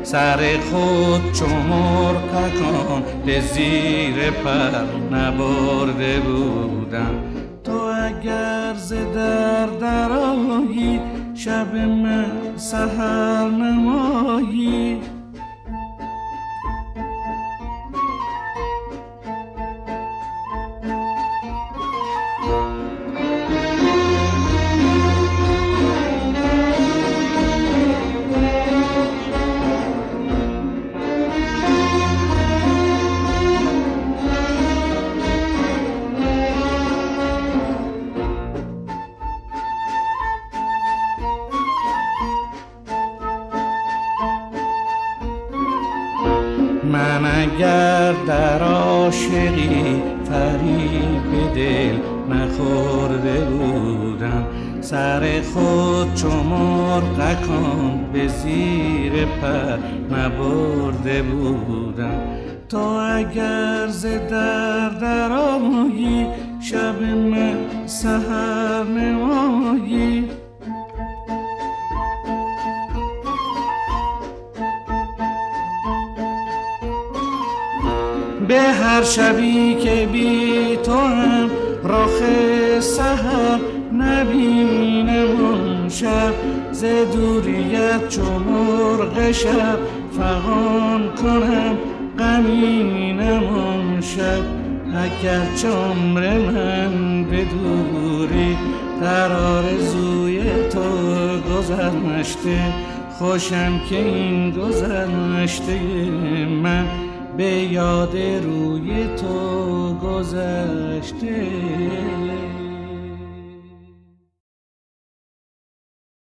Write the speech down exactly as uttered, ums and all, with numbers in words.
سر خود چو مرغکان به زیر پر نبرده بودم. تو اگر ز در درآیی شب من سحر نمایی. من اگر در عاشقی فریب دل نخورده بودم، سر خود چو مرغکان به زیر پر نبرده بودم. تو اگر ز در درآیی شب من سحر نمایی. به هر شبی که بی تو هم رخ سحر نبینم اون شب، ز دوریت چو مرغ شب فغان کنم غمینم اون شب. اگر چه عمر من به دوری در آرزوی تو گذشته، خوشم که این گذشته من به یاد روی تو گذشته.